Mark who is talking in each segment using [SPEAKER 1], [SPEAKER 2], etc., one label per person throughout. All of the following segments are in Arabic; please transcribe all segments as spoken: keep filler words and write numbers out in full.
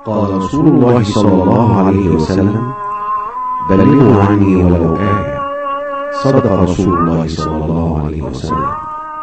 [SPEAKER 1] قال رسول الله صلى الله عليه وسلم: بلغوا عني ولو آية. صدق رسول الله صلى الله عليه وسلم.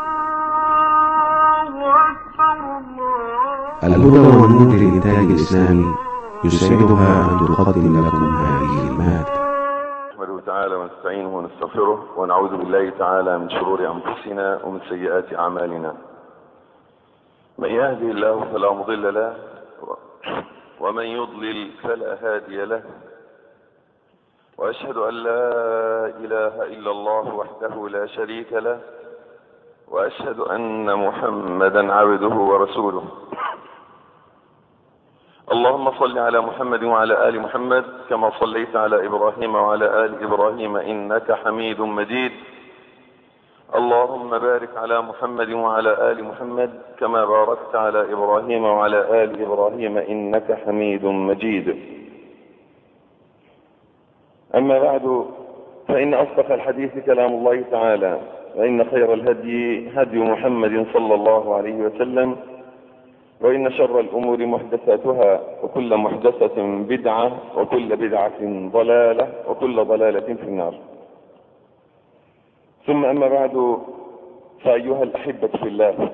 [SPEAKER 1] الهدى والنور للإنتاج الإسلامي يسعدها أن تقدم لكم هذه المادة.
[SPEAKER 2] نحمده تعالى ونستعينه ونستغفره ونعوذ بالله تعالى من شرور أنفسنا ومن سيئات أعمالنا. من يهدي الله فلا مضل له ومن يضلل فلا هادي له، وأشهد أن لا إله إلا الله وحده لا شريك له، وأشهد أن محمدا عبده ورسوله. اللهم صل على محمد وعلى آل محمد كما صليت على إبراهيم وعلى آل إبراهيم إنك حميد مجيد. اللهم بارك على محمد وعلى آل محمد كما باركت على إبراهيم وعلى آل إبراهيم إنك حميد مجيد. أما بعد، فإن أصدق الحديث كلام الله تعالى، وإن خير الهدي هدي محمد صلى الله عليه وسلم، وإن شر الأمور محدثاتها، وكل محدثة بدعة، وكل بدعة ضلالة، وكل ضلالة في النار. ثم أما بعد، فأيها الأحبة في الله،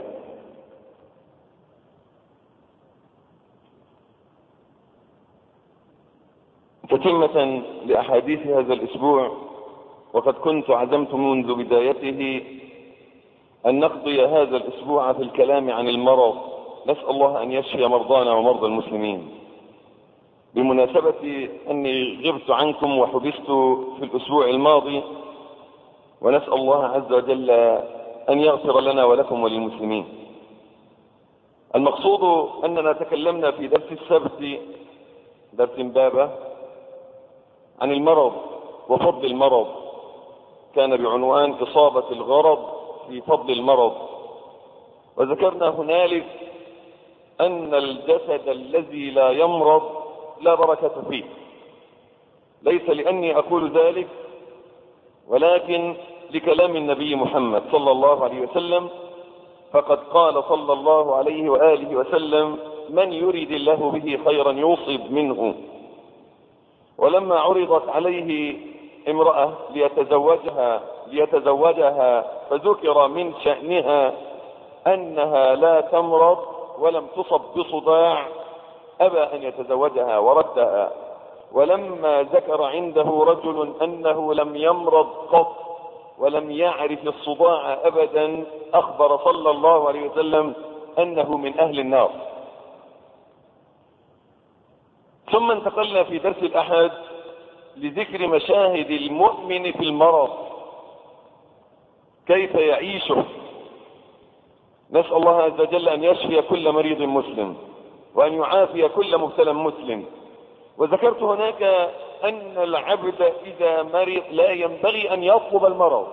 [SPEAKER 2] تتمة لأحاديث هذا الأسبوع، وقد كنت عزمت منذ بدايته أن نقضي هذا الأسبوع في الكلام عن المرض. نسأل الله أن يشفي مرضانا ومرضى المسلمين. بمناسبة أني غبت عنكم وحبست في الأسبوع الماضي، ونسأل الله عز وجل أن يغفر لنا ولكم وللمسلمين. المقصود أننا تكلمنا في درس السبت، درس بابه، عن المرض وفضل المرض، كان بعنوان إصابة الغرض في فضل المرض. وذكرنا هنالك أن الجسد الذي لا يمرض لا بركة فيه، ليس لأني أقول ذلك، ولكن لكلام النبي محمد صلى الله عليه وسلم، فقد قال صلى الله عليه وآله وسلم: من يريد الله به خيرا يصب منه. ولما عرضت عليه امرأة ليتزوجها ليتزوجها فذكر من شأنها أنها لا تمرض ولم تصب بصداع، أبى أن يتزوجها وردها. ولما ذكر عنده رجل أنه لم يمرض قط ولم يعرف الصداع أبدا، أخبر صلى الله عليه وسلم أنه من أهل النار. ثم انتقلنا في درس الأحد لذكر مشاهد المؤمن في المرض، كيف يعيشه. نسأل الله عز وجل أن يشفي كل مريض مسلم، وأن يعافي كل مبتلى مسلم. وذكرت هناك أن العبد إذا مرض لا ينبغي أن يطلب المرض،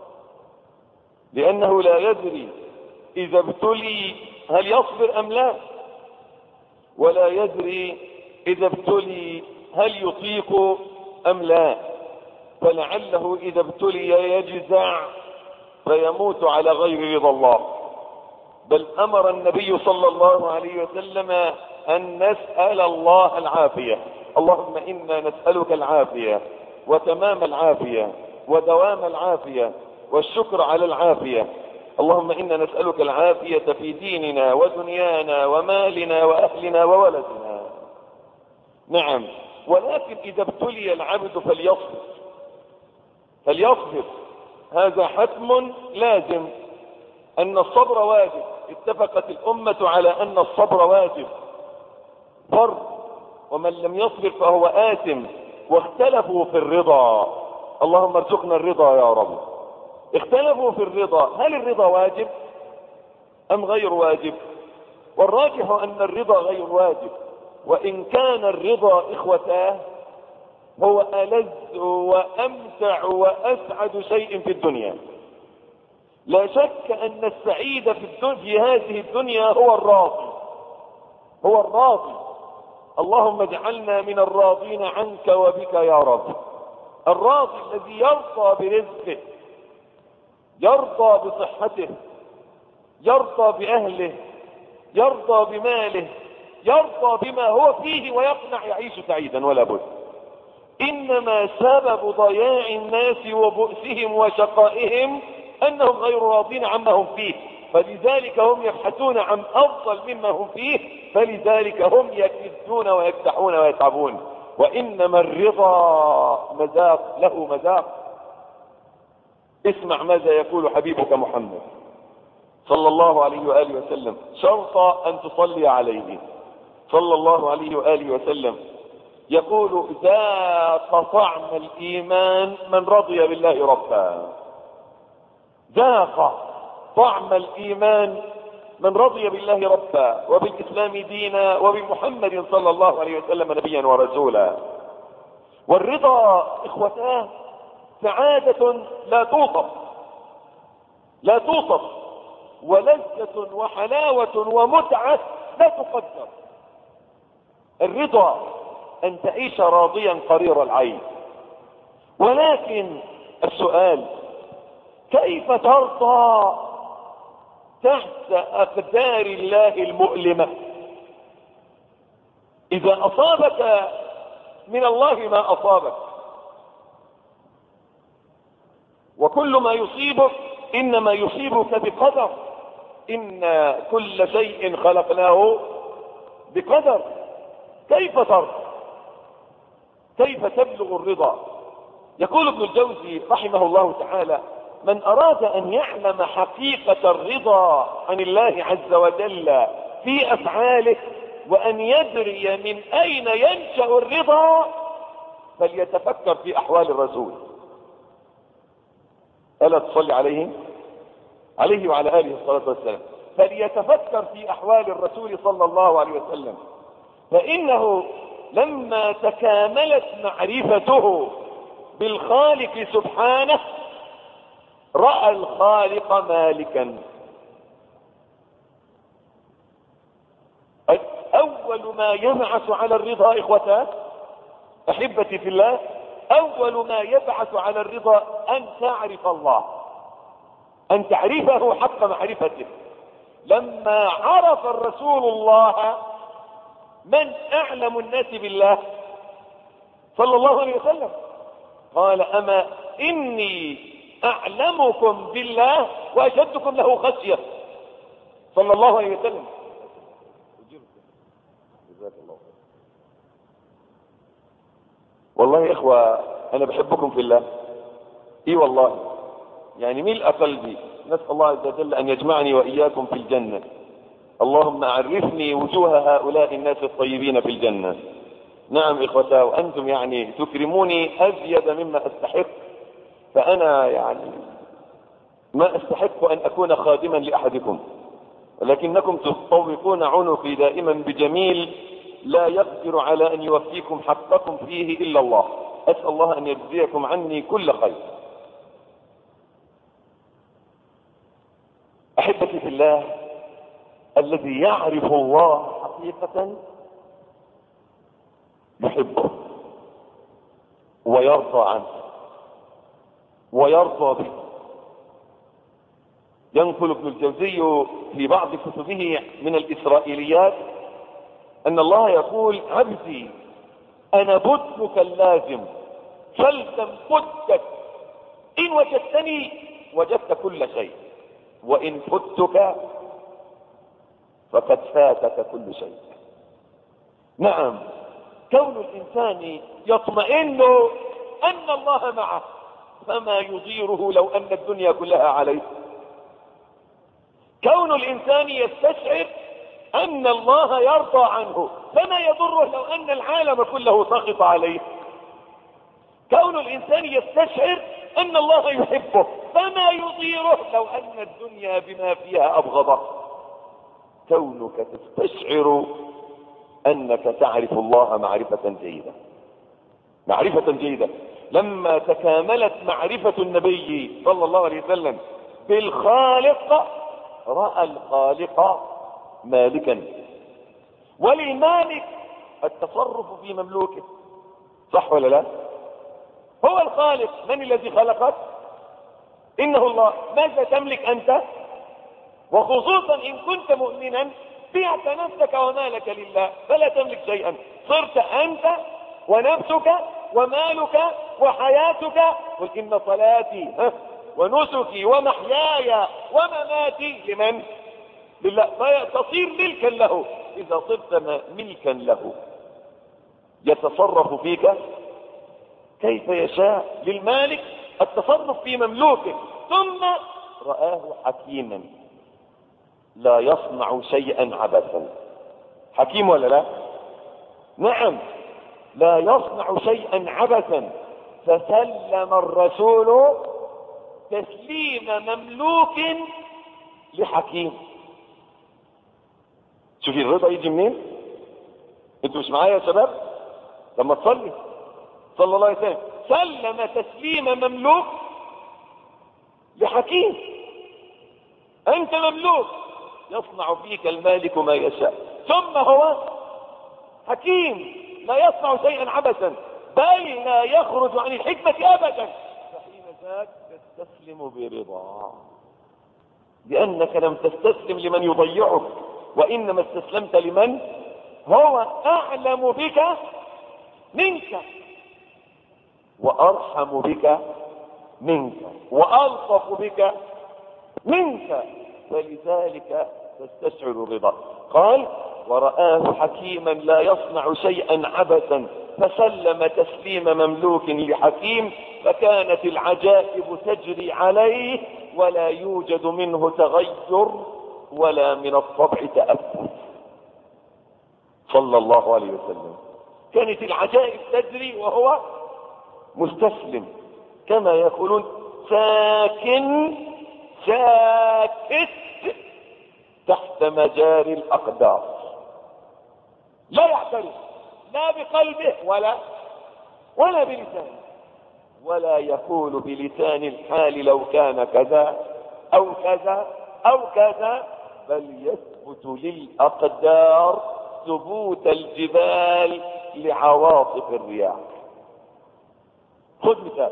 [SPEAKER 2] لأنه لا يدري إذا ابتلي هل يصبر أم لا، ولا يدري إذا ابتلي هل يطيق أم لا، فلعله إذا ابتلي يجزع فيموت على غير رضا الله. بل أمر النبي صلى الله عليه وسلم أن نسأل الله العافية. اللهم إنا نسألك العافية وتمام العافية ودوام العافية والشكر على العافية. اللهم إنا نسألك العافية في ديننا ودنيانا ومالنا وأهلنا وولدنا. نعم، ولكن إذا ابتلي العبد فليصبر فليصبر هذا حتم لازم، أن الصبر واجب. اتفقت الأمة على أن الصبر واجب فرض، ومن لم يصبر فهو آثم. واختلفوا في الرضا، اللهم ارزقنا الرضا يا رب. اختلفوا في الرضا، هل الرضا واجب أم غير واجب؟ والراجح أن الرضا غير واجب، وإن كان الرضا إخوتاه هو ألذ وأمتع وأسعد شيء في الدنيا. لا شك أن السعيد في, الدنيا في هذه الدنيا هو الراضي هو الراضي اللهم اجعلنا من الراضين عنك وبك يا رب. الراضي الذي يرضى برزقه، يرضى بصحته، يرضى بأهله، يرضى بماله، يرضى بما هو فيه ويقنع يعيش سعيدا ولا بد. إنما سبب ضياع الناس وبؤسهم وشقائهم أنهم غير راضين عما هم فيه، فلذلك هم يبحثون عن أفضل مما هم فيه، فلذلك هم يكدون ويكدحون ويتعبون. وإنما الرضا مذاق له مذاق. اسمع ماذا يقول حبيبك محمد صلى الله عليه وآله وسلم شرط أن تصلي عليه صلى الله عليه وآله وسلم. يقول: ذاق طعم الإيمان من رضي بالله ربا. ذاق طعم الإيمان من رضي بالله ربا وبالإسلام دينا وبمحمد صلى الله عليه وسلم نبيا ورسولا. والرضا إخوتاه سعادة لا توصف لا توصف ولذة وحلاوة ومتعة لا تقدر. الرضا أن تعيش راضيا قرير العين. ولكن السؤال: كيف ترضى تحت أقدار الله المؤلمة؟ إذا أصابك من الله ما أصابك، وكل ما يصيبك إنما يصيبك بقدر، إن كل شيء خلقناه بقدر. كيف ترضى؟ كيف تبلغ الرضا؟ يقول ابن الجوزي رحمه الله تعالى: من أراد أن يعلم حقيقة الرضا عن الله عز وجل في أفعاله وأن يدري من أين ينشأ الرضا فليتفكر في أحوال الرسول. ألا تصلي عليه عليه وعلى آله الصلاة والسلام. فليتفكر في أحوال الرسول صلى الله عليه وسلم، فإنه لما تكاملت معرفته بالخالق سبحانه رأى الخالق مالكا. أول ما يبعث على الرضا إخوتاه أحبتي في الله، أول ما يبعث على الرضا أن تعرف الله، أن تعرفه حق معرفته. لما عرف الرسول الله من أعلم الناس بالله صلى الله عليه وسلم قال: أما إني أعلمكم بالله وأشدكم له خشية صلى الله عليه وسلم. والله يا إخوة أنا بحبكم في الله، إيه والله، يعني ملء قلبي. نسأل الله عز وجل أن يجمعني وإياكم في الجنة. اللهم أعرفني وجوه هؤلاء الناس الطيبين في الجنة. نعم إخوتاه، وأنتم يعني تكرموني أزيد مما أستحق، فأنا يعني ما أستحق أن أكون خادما لأحدكم، ولكنكم تطوقون عنقي دائما بجميل لا يقدر على أن يوفيكم حقكم فيه إلا الله. أسأل الله أن يجزيكم عني كل خير. أحبتي في الله، الذي يعرف الله حقيقة يحبه ويرضى عنه ويرضى به. ينقل ابن الجوزي في بعض كتبه من الإسرائيليات أن الله يقول: عبدي أنا بدك اللازم فالزم بدك، إن وجدتني وجدت كل شيء، وإن فتك فقد فاتك كل شيء. نعم، كون الإنسان يطمئن أن الله معه فما يضيره لو أن الدنيا كلها عليه. كون الإنسان يستشعر أن الله يرضى عنه فما يضره لو أن العالم كله سخط عليه. كون الإنسان يستشعر أن الله يحبه فما يضيره لو أن الدنيا بما فيها أبغضه. كونك تستشعر أنك تعرف الله معرفة جيدة معرفة جيدة. لما تكاملت معرفة النبي صلى الله عليه وسلم بالخالق رأى الخالق مالكا. وللمالك التصرف في مملوكه، صح ولا لا؟ هو الخالق. من الذي خلقك؟ إنه الله. ماذا تملك أنت؟ وخصوصا إن كنت مؤمنا بعت نفسك ومالك لله فلا تملك شيئا، صرت أنت ونفسك ومالك وحياتك. قل إن صلاتي ونسكي ومحياي ومماتي لمن؟ لله. فتصير ملكا له. إذا صرت ملكا له يتصرف فيك كيف يشاء. للمالك التصرف في مملوكه. ثم رآه حكيما لا يصنع شيئا عبثا. حكيم ولا لا؟ نعم، لا يصنع شيئا عبثا. فسلم الرسول تسليم مملوك لحكيم. شوفي الرضا يجي منين؟ انتوا مش معايا يا شباب؟ لما تصلي صلى الله عليه وسلم سلم تسليم مملوك لحكيم. انت مملوك يصنع فيك المالك ما يشاء، ثم هو حكيم لا يصنع شيئا عبثا بل لا يخرج عن الحكمة ابدا. فحين ذاك تستسلم برضا، لانك لم تستسلم لمن يضيعك، وانما استسلمت لمن هو اعلم بك منك وارحم بك منك والطف بك منك، فلذلك تستشعر الرضا. قال ورآه حكيما لا يصنع شيئا عبثا فسلم تسليم مملوك لحكيم، فكانت العجائب تجري عليه ولا يوجد منه تغير ولا من الطبع تأثر صلى الله عليه وسلم. كانت العجائب تجري وهو مستسلم، كما يقولون ساكن ساكت تحت مجاري الأقدار، لا يعترف لا بقلبه ولا ولا بلسانه، ولا يقول بلسان الحال لو كان كذا أو كذا أو كذا، بل يثبت للأقدار ثبوت الجبال لعواصف الرياح. خذ مثال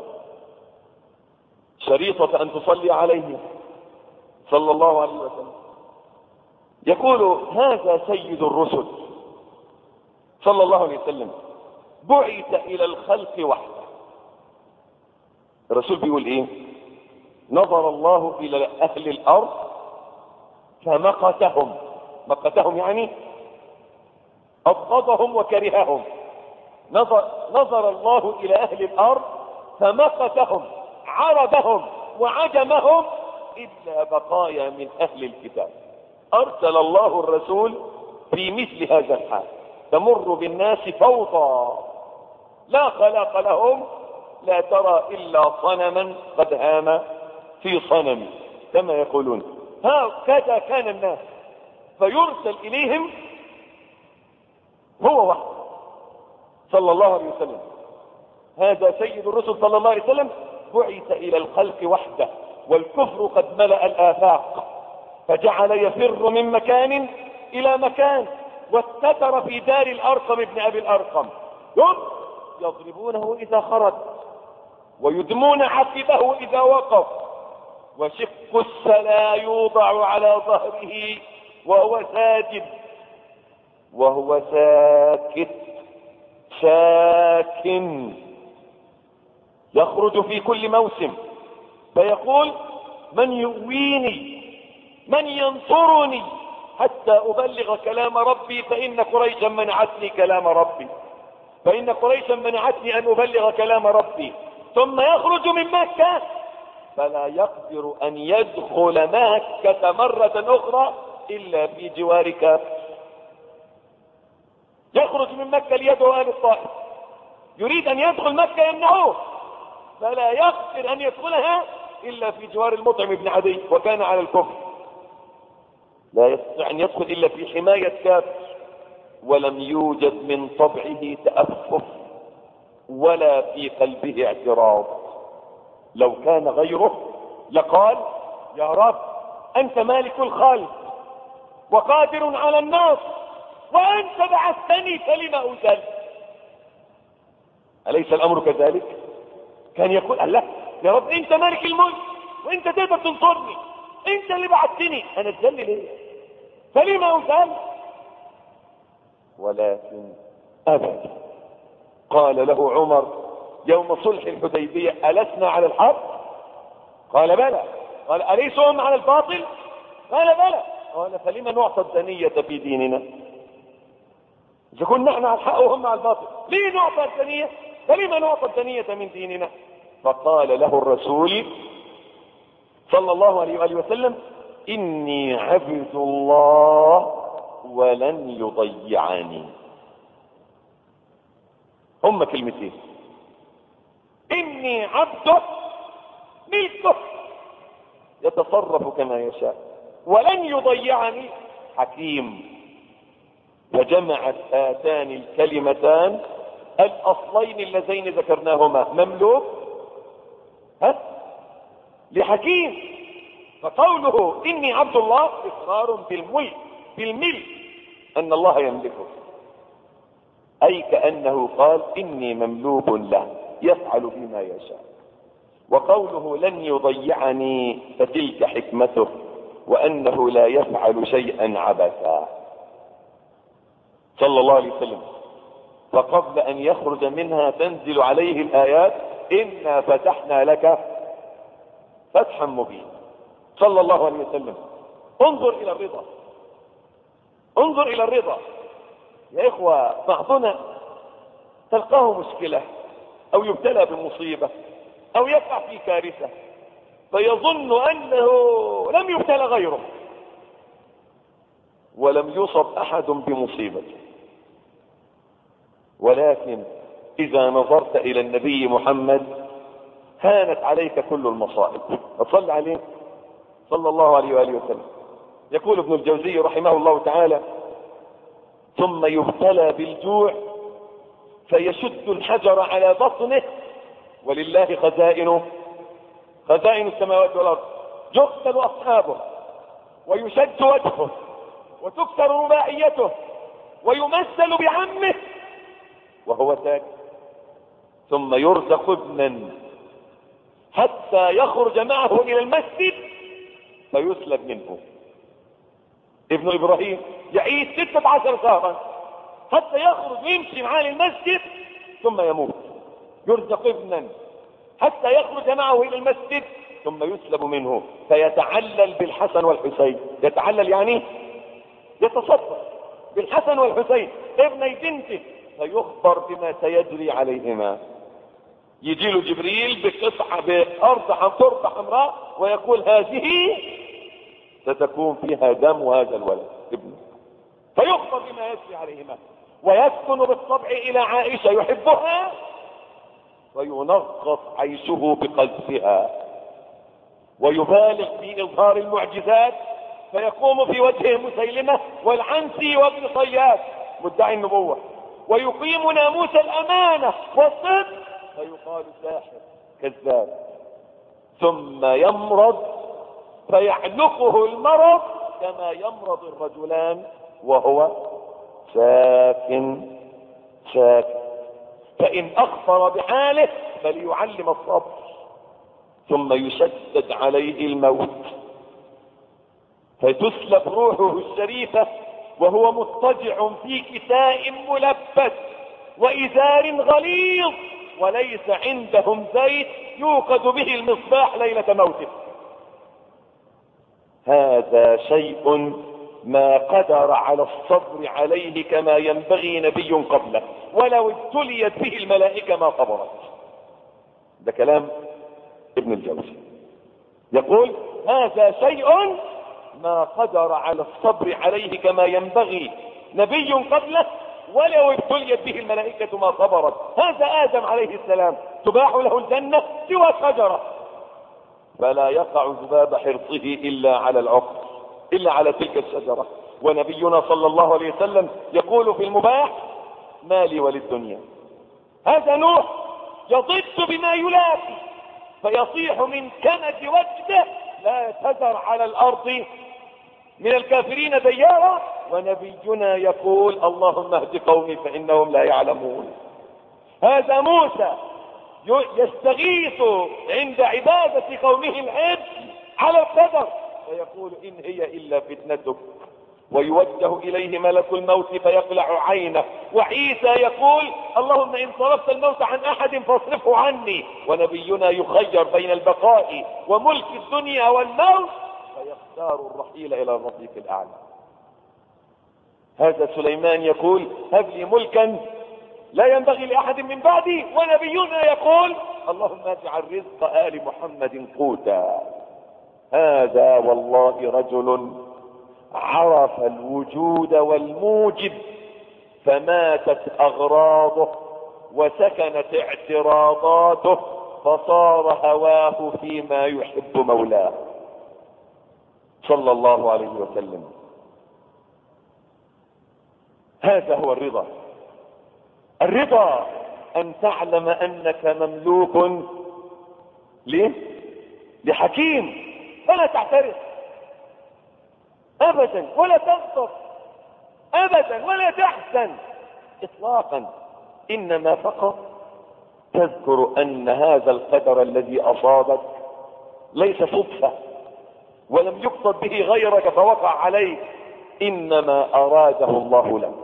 [SPEAKER 2] شريطة أن تصلي عليه صلى الله عليه وسلم. يقول هذا سيد الرسل صلى الله عليه وسلم بعث إلى الخلق وحده. الرسول بيقول إيه؟ نظر الله إلى أهل الأرض فمقتهم. مقتهم يعني أبغضهم وكرههم. نظر, نظر الله إلى أهل الأرض فمقتهم عربهم وعجمهم إلا بقايا من أهل الكتاب. أرسل الله الرسول في مثل هذا الحال، تمر بالناس فوضى لا خلاق لهم، لا ترى إلا صنما قد هام في صنم، كما يقولون. هكذا كان الناس، فيرسل إليهم هو وحده صلى الله عليه وسلم. هذا سيد الرسل صلى الله عليه وسلم بعث إلى الخلق وحده، والكفر قد ملأ الآفاق، فجعل يفر من مكان إلى مكان، واستتر في دار الأرقم ابن أبي الأرقم. هم يضربونه إذا خرج ويدمون عقبه إذا وقف، وشق السلا يوضع على ظهره وهو ساجد وهو ساكت ساكن. يخرج في كل موسم فيقول من يؤويني من ينصرني حتى أبلغ كلام ربي، فإن قريشا منعتني كلام ربي فإن قريشا منعتني أن أبلغ كلام ربي. ثم يخرج من مكة فلا يقدر أن يدخل مكة مرة أخرى إلا في جوار كافر. يخرج من مكة ليدعو أهل الطائف، يريد أن يدخل مكة يمنعوه، فلا يقدر أن يدخلها إلا في جوار المطعم بن عدي، وكان على الكفر. لا يستطيع أن يدخل إلا في حماية كافر، ولم يوجد من طبعه تأفف ولا في قلبه اعتراض. لو كان غيره لقال يا رب أنت مالك الخلق وقادر على الناس وأنت بعثتني فلم أذل. أليس الأمر كذلك؟ كان يقول الله يا رب أنت مالك الملك وأنت تقدر تنصرني، أنت اللي بعثتني، أنا أذل ليه؟ فلم أذل؟ ولكن أبدا. قال له عمر يوم صلح الحديبية ألسنا على الحق؟ قال بلى. قال أليسوا هم على الباطل؟ قال بلى. قال فلما نعطى الدنية في ديننا؟ إذا كنا نحن على الحق وهم على الباطل ليه نعطى الدنية؟ فلما نعطى الدنية من ديننا؟ فقال له الرسول صلى الله عليه وآله وسلم إني عبد الله ولن يضيعني. هم كلمتين، إني عبده ملكه يتصرف كما يشاء، ولن يضيعني حكيم. فجمعت هاتان الكلمتان الأصلين اللذين ذكرناهما، مملوك ها لحكيم. فقوله إني عبد الله إقرار بالملك بالملك أن الله يملكه، أي كأنه قال إني مملوك له يفعل بما يشاء. وقوله لن يضيعني فتلك حكمته وأنه لا يفعل شيئا عبثا صلى الله عليه وسلم. فقبل أن يخرج منها تنزل عليه الآيات إنا فتحنا لك فتحا مبينا صلى الله عليه وسلم. انظر إلى الرضا، انظر إلى الرضا يا إخوة. بعضنا تلقاه مشكلة أو يبتلى بمصيبة أو يقع في كارثة فيظن أنه لم يبتلى غيره ولم يصب أحد بمصيبته. ولكن إذا نظرت إلى النبي محمد هانت عليك كل المصائب. فصل عليه صلى الله عليه وآله وسلم. يقول ابن الجوزي رحمه الله تعالى ثم يبتلى بالجوع فيشد الحجر على بطنه ولله خزائن خزائن السماوات والأرض. يقتل أصحابه ويشد وجهه وتكسر رباعيته ويمثل بعمه وهو ساكت، ثم يرزق ابنا حتى يخرج معه إلى المسجد فيسلب منه. ابن إبراهيم يعيش ستة عشر شهرا حتى يخرج ويمشي معاه للمسجد ثم يموت. يرزق ابنا حتى يخرج معه إلى المسجد ثم يسلب منه فيتعلل بالحسن والحسين. يتعلل يعني يتصدق بالحسن والحسين ابني بنته فيخبر بما سيجري عليهما. يجي له جبريل بقطعة بأرض تربة حمراء ويقول هذه ستكون فيها دم هذا الولد ابنه، فيخبر بما يجري عليهما. ويسكن بالطبع إلى عائشة يحبها وينغص عيشه بقذفها ويبالغ في إظهار المعجزات فيقوم في وجهه مسيلمة والعنسي وابن صياد مدعي النبوة ويقيم ناموس الأمانة والصدق فيقال ساحر كذاب. ثم يمرض فيعلقه المرض كما يمرض الرجلان وهو ساكن ساكن. فإن أخبر بحاله فليعلم الصبر ثم يشدد عليه الموت فتسلب روحه الشريفة وهو مضطجع في كساء ملبس وإزار غليظ وليس عندهم زيت يوقد به المصباح ليلة موته. هذا شيء ما قدر على الصبر عليه كما ينبغي نبي قبله ولو ابتليت به الملائكة ما صبرت. ده كلام ابن الجوزي يقول هذا شيء ما قدر على الصبر عليه كما ينبغي نبي قبله ولو ابتليت به الملائكة ما صبرت. هذا آدم عليه السلام تباح له الجنة سوى شجرة فلا يقع ذباب حرصه إلا على العقل إلا على تلك الشجرة. ونبينا صلى الله عليه وسلم يقول في المباح ما لي وللدنيا. هذا نوح يضد بما يلاقي فيصيح من كمد وجده لا تذر على الأرض من الكافرين ديارا. ونبينا يقول اللهم اهد قومي فإنهم لا يعلمون. هذا موسى يستغيث عند عبادة قومه العبد على القدر فيقول إن هي إلا فتنتك ويوجه إليه ملك الموت فيقلع عينه، وعيسى يقول اللهم إن صرفت الموت عن أحد فاصرفه عني، ونبينا يخير بين البقاء وملك الدنيا والموت فيختار الرحيل إلى الرفيق الأعلى. هذا سليمان يقول هب لي ملكا لا ينبغي لأحد من بعدي، ونبينا يقول اللهم اجعل رزق آل محمد قوتا. هذا والله رجل عرف الوجود والموجب فماتت أغراضه وسكنت اعتراضاته فصار هواه فيما يحب مولاه صلى الله عليه وسلم. هذا هو الرضا. الرضا أن تعلم أنك مملوك ليه؟ لحكيم، فلا تعترض أبدا ولا تغضب أبدا ولا تحزن إطلاقا، إنما فقط تذكر أن هذا القدر الذي أصابك ليس صدفة ولم يقصد به غيرك فوقع عليك، إنما أراده الله لك،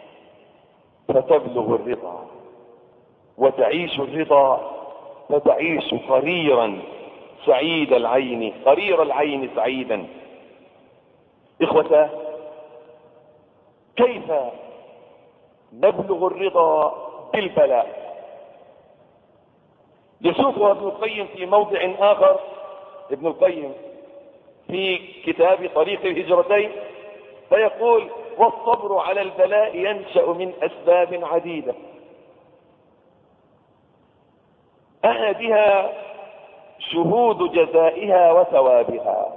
[SPEAKER 2] فتبلغ الرضا وتعيش الرضا، فتعيش قريرا سعيد العين، قرير العين سعيدا. إخوة، كيف نبلغ الرضا بالبلاء؟ يشوفها ابن القيم في موضع آخر. ابن القيم في كتاب طريق الهجرتين فيقول والصبر على البلاء ينشأ من أسباب عديدة، أحدها شهود جزائها وثوابها،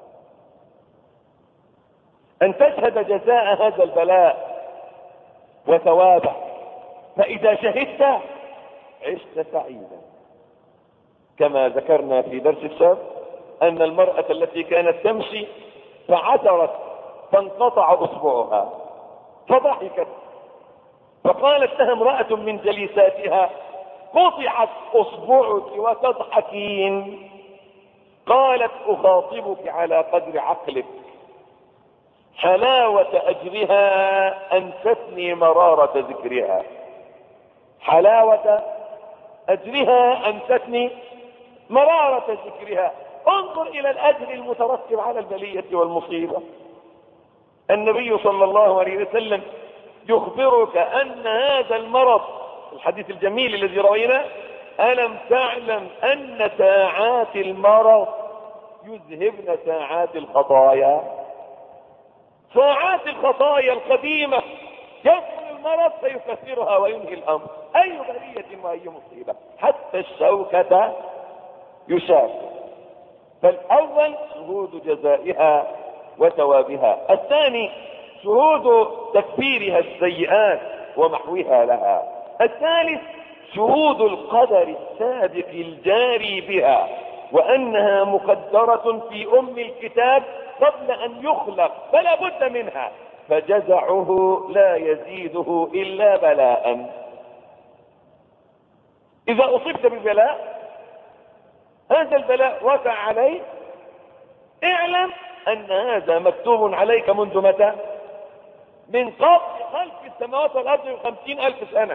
[SPEAKER 2] أن تشهد جزاء هذا البلاء وثوابه، فإذا شهدت عشت سعيدا. كما ذكرنا في درس السابق أن المرأة التي كانت تمشي فعثرت فانقطع أصبعها فضحكت، فقالت لها امرأة من جليساتها قطعت أصبعك وتضحكين؟ قالت أخاطبك على قدر عقلك، حلاوة أجرها أن تثني مرارة ذكرها، حلاوة أجرها أن تثني مرارة ذكرها. انظر إلى الأجر المترتب على البلية والمصيبة. النبي صلى الله عليه وسلم يخبرك أن هذا المرض، الحديث الجميل الذي رويناه، ألم تعلم أن ساعات المرض يذهبن ساعات الخطايا؟ ساعات الخطايا القديمة يدخل المرض فيكثرها وينهي الأمر. أي بلية وأي مصيبة حتى الشوكة يشاك. فالأول شهود جزائها وثوابها، الثاني شهود تكفيرها السيئات ومحوها لها، الثالث شهود القدر السابق الجاري بها وأنها مقدرة في أم الكتاب قبل أن يخلق فلا بد منها، فجزعه لا يزيده إلا بلاء. إذا أصبت ببلاء، هذا البلاء وقع عليك، اعلم أن هذا مكتوب عليك منذ متى؟ من قبل خلق السماوات والأرض بخمسين ألف سنة.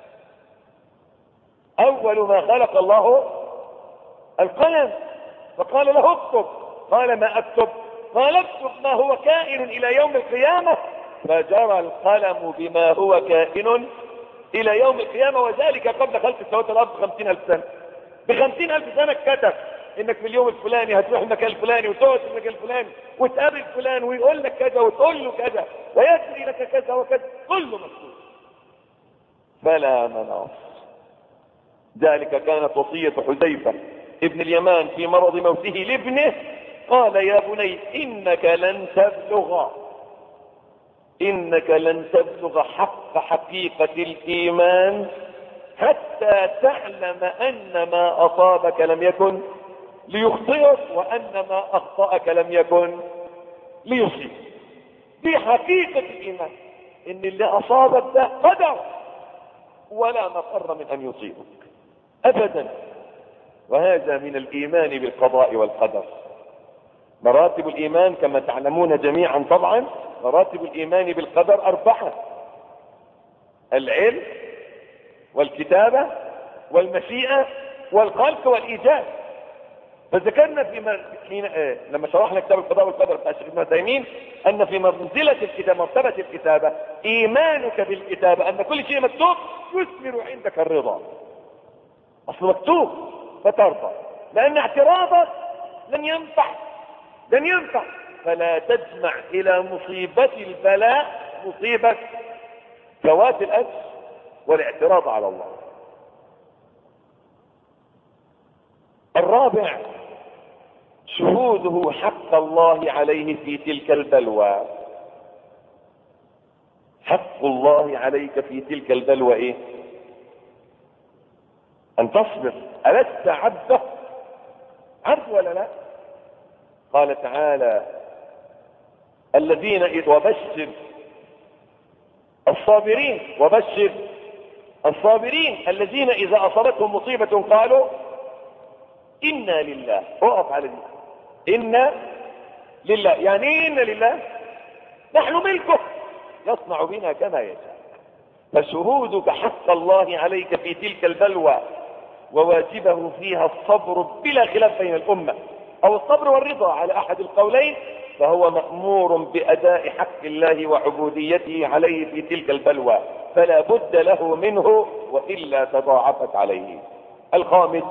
[SPEAKER 2] أول ما خلق الله القلم فقال له اكتب، قال ما أكتب؟ قال اكتب ما هو كائن إلى يوم القيامة، فجرى القلم بما هو كائن إلى يوم القيامة، وذلك قبل خلق السماوات والأرض بخمسين ألف سنة. بخمسين ألف سنة كتب إنك في اليوم الفلاني هتروح المكان الفلاني وتقعد في المكان الفلاني وتقابل فلان ويقول لك كذا وتقول له كذا ويجري لك كذا وكذا، كله مكتوب فلا مناص. ذلك كانت وصية حذيفة ابن اليمان في مرض موته لابنه، قال يا بني إنك لن تبلغ إنك لن تبلغ حق حقيقة الإيمان حتى تعلم أن ما أصابك لم يكن ليخطئك وأن ما أخطأك لم يكن ليصيبك. دي حقيقة الإيمان، إن اللي أصابك ده قدر ولا مفر من أن يصيبك أبدا. وهذا من الإيمان بالقضاء والقدر. مراتب الإيمان كما تعلمون جميعا طبعا، مراتب الإيمان بالقدر أربعة: العلم والكتابة والمشيئة والخلق والإيجاد. فذكرنا في حين آه لما شرحنا كتاب القضاء والقدر بتاع الشيخ ابن تيمية أن في منزلة الكتابة مرتبة الكتابة إيمانك بالكتابة أن كل شيء مكتوب يثمر عندك الرضا. أصل مكتوب فترضى، لأن اعتراضك لن ينفع لن ينفع فلا تجمع إلى مصيبة البلاء مصيبة فوات الأجر والاعتراض على الله. الرابع شهوده حق الله عليه في تلك البلوى. حق الله عليك في تلك البلوى ايه؟ ان تصبر. ألست عبده؟ عبد ولا لا؟ قال تعالى: الذين إذ وبشر الصابرين وبشر الصابرين الذين إذا أصابتهم مصيبة قالوا إنا لله. اقف على دي، إنا لله. يعني إيه إنا لله؟ نحن ملكه يصنع بنا كما يشاء. فشهودك حق الله عليك في تلك البلوى وواجبه فيها الصبر بلا خلاف بين الأمة، أو الصبر والرضا على أحد القولين، فهو مأمور بأداء حق الله وعبوديته عليه في تلك البلوى، فلا بد له منه وإلا تضاعفت عليه. الخامس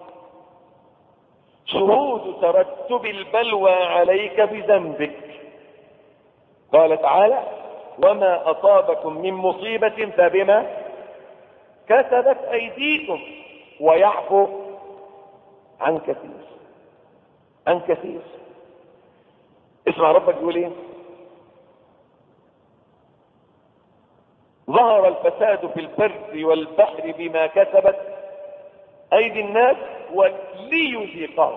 [SPEAKER 2] شهود ترتب البلوى عليك بذنبك. قال تعالى: وما أصابكم من مصيبة فبما كسبت أيديكم ويعفو عن كثير عن كثير. اسمع ربك يقول ايه: ظهر الفساد في البر والبحر بما كسبت أيدي الناس وليذيقهم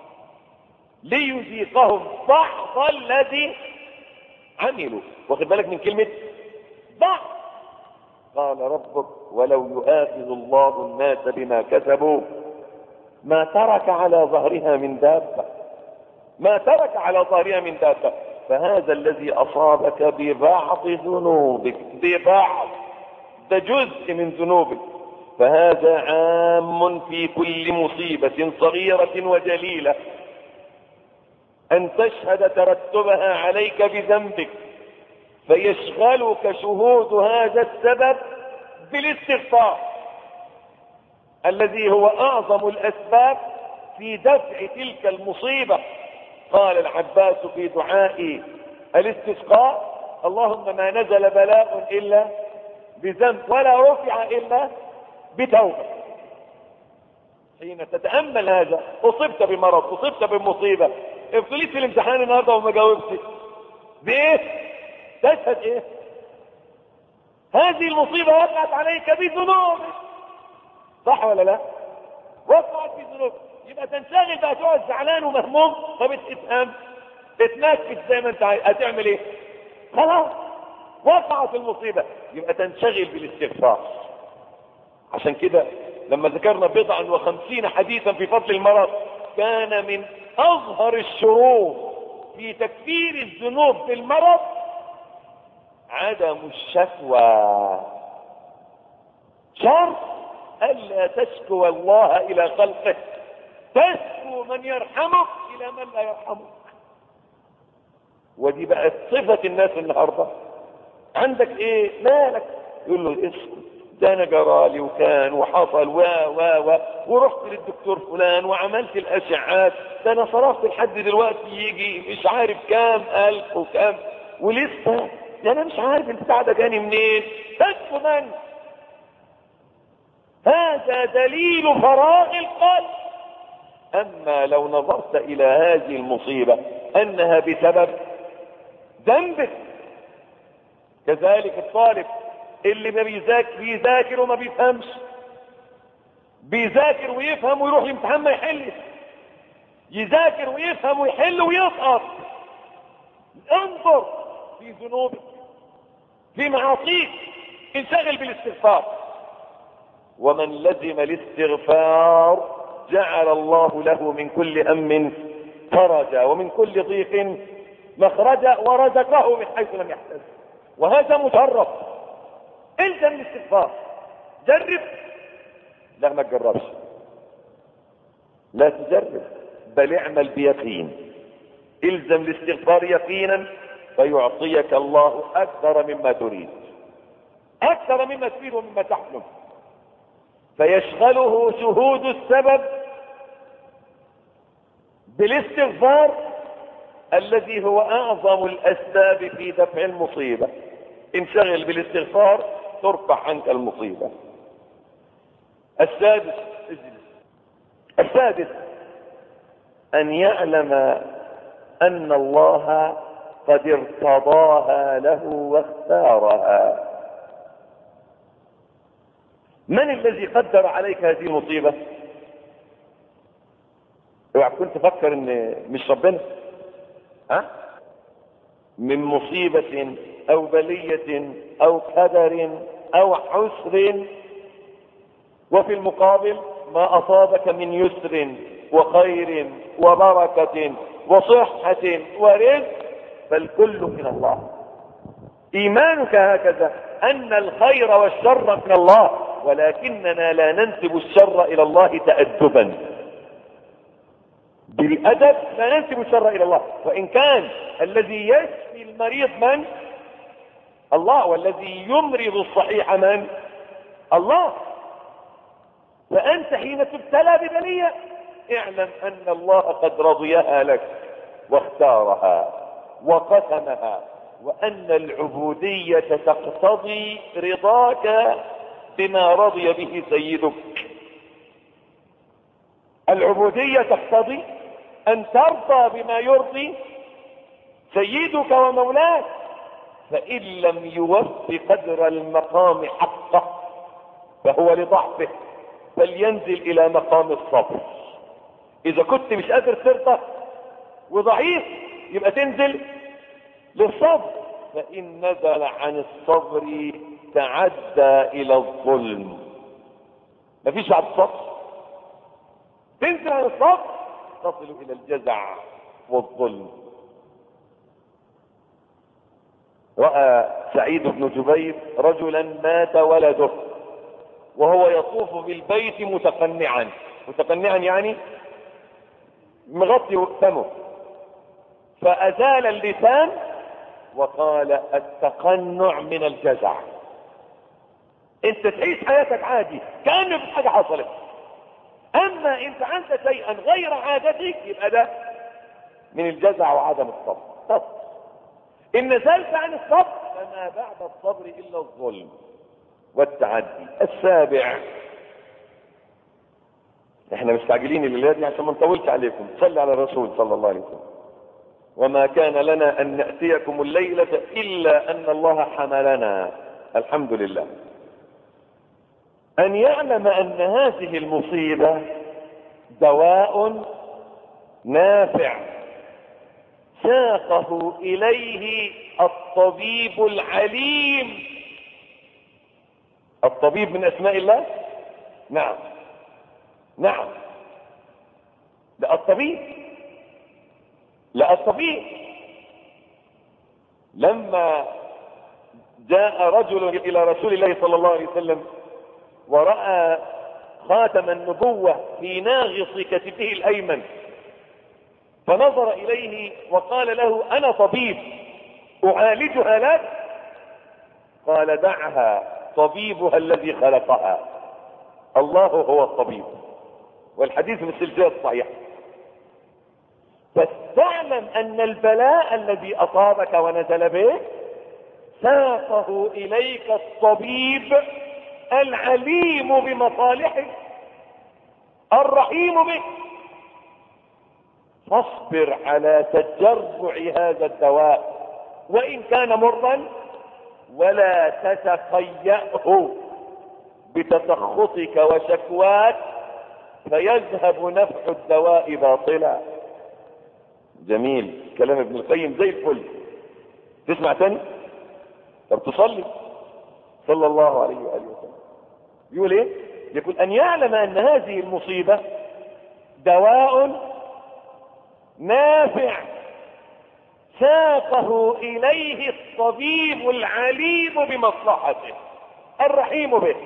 [SPEAKER 2] ليذيقهم بعض الذي عملوا. واخد بالك من كلمة بعض؟ قال ربك: ولو يؤاخذ الله الناس بما كسبوا ما ترك على ظهرها من دابة ما ترك على ظهرها من دابة. فهذا الذي أصابك ببعض ذنوبك، ببعض، ده جزء من ذنوبك، فهذا عام في كل مصيبة صغيرة وجليلة أن تشهد ترتبها عليك بذنبك، فيشغلك شهود هذا السبب بالاستغفار الذي هو أعظم الأسباب في دفع تلك المصيبة. قال العباس في دعاء الاستسقاء: اللهم ما نزل بلاء إلا بذنب ولا رفع إلا بتوبة. حين تتأمل هذا، أصبت بمرض، أصبت بمصيبة، ابتليت في الامتحان النهارده وما جاوبتش، بإيه؟ تشهد إيه؟ هذه المصيبة وقعت عليك بذنوبك، صح ولا لا؟ وقعت بذنوبك، يبقى تنشغل بقى، تقعد زعلان ومهموم، طب اتفهم، اتنكد زي ما انت عايز، هتعمل ايه؟ خلاص وقعت المصيبة، يبقى تنشغل بالاستغفار. عشان كده لما ذكرنا بضعا وخمسين حديثا في فضل المرض، كان من أظهر الشروط في تكفير الذنوب بالمرض عدم الشكوى. شرط ألا تشكو الله إلى خلقه، تشكو من يرحمك إلى من لا يرحمك. ودي بقت صفة الناس النهاردة. عندك ايه؟ مالك؟ يقول له اسكت، ده انا جرالي وكان وحصل و و و ورحت للدكتور فلان وعملت الاشعات، ده انا صرفت لحد دلوقتي يجي مش عارف كام الف وكام، ولسه ده انا مش عارف البتاع ده جاني منين. تشكو من؟ هذا دليل فراغ القلب. اما لو نظرت الى هذه المصيبة انها بسبب ذنبك، كذلك الطالب اللي ما بيذاكر بيذاكر وما بيفهمش، بيذاكر ويفهم ويروح الامتحان ما يحلش، يذاكر ويفهم ويحل ويسقط. انظر في ذنوبك، في معاصيك، انشغل بالاستغفار. ومن لزم الاستغفار جعل الله له من كل هم فرجا ومن كل ضيق مخرجا ورزقه من حيث لم يحتسب. وهذا مجرب. الزم الاستغفار. جرب؟ لا ما تجربش، لا تجرب، بل اعمل بيقين. الزم الاستغفار يقينا فيعطيك الله اكثر مما تريد، اكثر مما تريد ومما تحلم. فيشغله شهود السبب بالاستغفار الذي هو اعظم الاسباب في دفع المصيبة. انشغل بالاستغفار ترفع عنك المصيبة. السادس السادس ان يعلم ان الله قد ارتضاها له واختارها. من الذي قدر عليك هذه المصيبة؟ اوعى كنت تفكر ان مش ربنا. ها؟ من مصيبة او بلية او قدر او عسر، وفي المقابل ما اصابك من يسر وخير وبركة وصحة ورزق فالكل من الله. ايمانك هكذا ان الخير والشر من الله، ولكننا لا ننسب الشر الى الله تأدبا. بالادب لا ننسب الشر الى الله، وان كان الذي يشفي المريض من؟ الله. والذي يمرض الصحيح من؟ الله. فانت حين تبتلى ببلية اعلم ان الله قد رضيها لك واختارها وقسمها، وان العبودية تقتضي رضاك بما رضي به سيدك. العبودية تقتضي ان ترضى بما يرضي سيدك ومولاك. فان لم يوف قدر المقام حقه فهو لضعفه، فلينزل الى مقام الصبر. اذا كنت مش قادر ترضى وضعيف يبقى تنزل للصبر. فان نزل عن الصبر تعدى الى الظلم. مفيش بعد الصبر. تنزل عن الصبر تصل الى الجزع والظلم. رأى سعيد بن جبير رجلا مات ولده وهو يطوف بالبيت متقنعا. متقنعا يعني مغطي فمه، فأزال اللسان وقال التقنع من الجزع. انت تعيش حياتك عادي كأن مفيش حاجة حصلت، اما ان فعلت شيئا غير عادتك يبقى ده من الجزع وعدم الصبر. صبر. ان نزلت عن الصبر فما بعد الصبر الا الظلم والتعدي. السابع، احنا مستعجلين الليله دي عشان ما نطولش عليكم. صلي على الرسول صلى الله عليه وسلم. وما كان لنا ان ناتيكم الليله الا ان الله حملنا. الحمد لله. ان يعلم ان هذه المصيبه دواء نافع ساقه اليه الطبيب العليم. الطبيب من اسماء الله؟ نعم نعم. لا الطبيب لا الطبيب لما جاء رجل الى رسول الله صلى الله عليه وسلم ورأى خاتم النبوة في ناغص كتفه الايمن، فنظر اليه وقال له انا طبيب اعالجها لك. قال دعها، طبيبها الذي خلقها. الله هو الطبيب، والحديث في السلسلة الصحيحة. فاستعلم ان البلاء الذي اصابك ونزل به ساقه اليك الطبيب العليم بمصالحك الرحيم بك. فاصبر على تجرع هذا الدواء وان كان مرا، ولا تتخيأه بتسخطك وشكواك فيذهب نفع الدواء باطلا. جميل كلام ابن القيم زي الفل. تسمع تاني؟ طب تصلي صلى الله عليه وآله وسلم. يقول ايه؟ يقول ان يعلم ان هذه المصيبة دواء نافع ساقه إليه الطبيب العليم بمصلحته الرحيم به.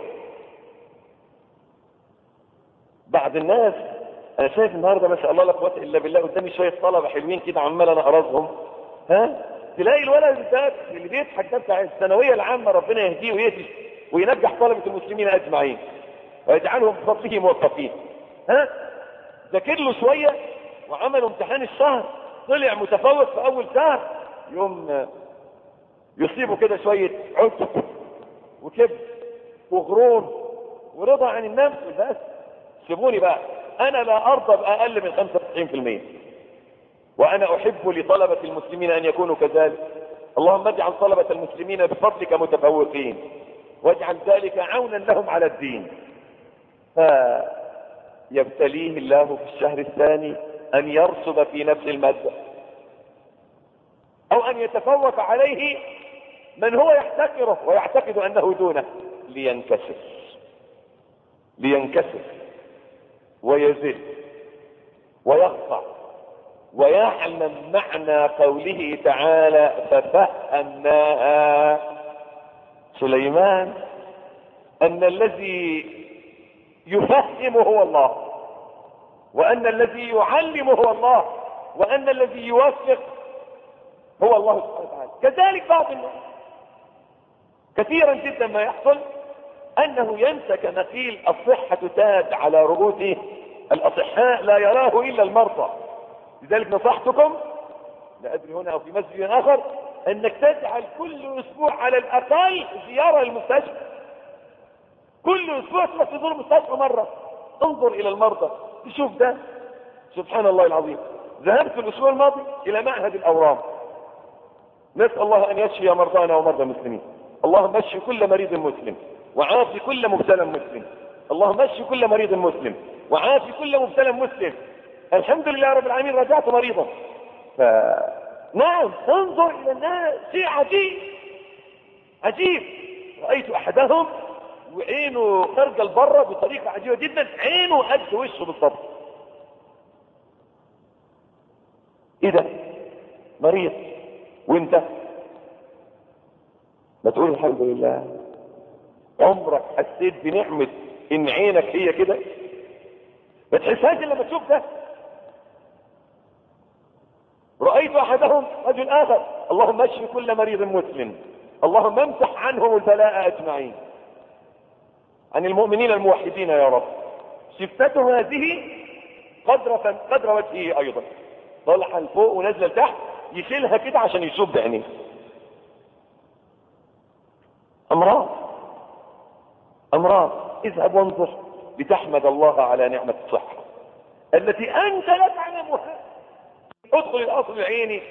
[SPEAKER 2] بعض الناس انا شايف النهارده ما شاء الله لا قوه الا بالله قدامي شويه طلبه حلوين كده عمال انا ارازهم، ها تلاقي الولد ده اللي بيضحك ده بتاع الثانويه العامه ربنا يهديه ويهدي وينجح طلبه المسلمين اجمعين ويجعلهم بفضله موفقين، ها ذاكر له شويه وعملوا امتحان الشهر طلع متفوق في اول شهر، يوم يصيبه كده شويه عجب وكبر وغرور ورضا عن النفس. بس سيبوني بقى، انا لا ارضى باقل من خمسة وتسعين بالمئة، وانا احب لطلبة المسلمين ان يكونوا كذلك. اللهم اجعل طلبة المسلمين بفضلك متفوقين واجعل ذلك عونا لهم على الدين. فيبتليه الله في الشهر الثاني ان يرسب في نفس المادة او ان يتفوق عليه من هو يحتكره ويعتقد انه دونه لينكسر لينكسر ويزل ويخضع ويعلم معنى قوله تعالى ففهمناها سليمان ان الذي يفهم هو الله، وان الذي يعلم هو الله، وان الذي يوفق هو الله سبحانه وتعالى. كذلك بعض الناس كثيرا جدا ما يحصل انه ينسى كنقيل الصحة تاج على رؤوس الاصحاء لا يراه الا المرضى. لذلك نصحتكم لا ادري هنا او في مسجد اخر انك تجعل كل اسبوع على الاقل زيارة للمستشفى، كل اسبوع تروح تزور المستشفى مرة انظر الى المرضى تشوف ده. سبحان الله العظيم، ذهبت الاسبوع الماضي الى معهد الاورام، نسأل الله ان يشفي مرضانا ومرضى المسلمين. اللهم اشف كل مريض مسلم وعافي كل مبتلى مسلم، اللهم اشف كل مريض مسلم وعافي كل مبتلى مسلم. الحمد لله رب العالمين رجعت مريضا. فنعم انظر الى الناس شيء عجيب عجيب. رأيت احدهم وعينه خارجه لبره بطريقه عجيبه جدا، عينه قد وشه بالضبط. ايه ده؟ مريض وانت ما تقول الحمد لله؟ عمرك حسيت بنعمة ان عينك هي كده؟ ما تحسهاش الا لما تشوف ده. رأيت احدهم رجل اخر اللهم اشف كل مريض مسلم، اللهم امسح عنهم البلاء اجمعين، عن المؤمنين الموحدين يا رب. شفته هذه قدر قدر وجهه ايضا، طالعه لفوق ونازله لتحت، يشيلها كده عشان يشوف بعينيه. امراض امراض. اذهب وانظر لتحمد الله على نعمة الصحة التي انت لا تعلمها. ادخل الاصل العيني.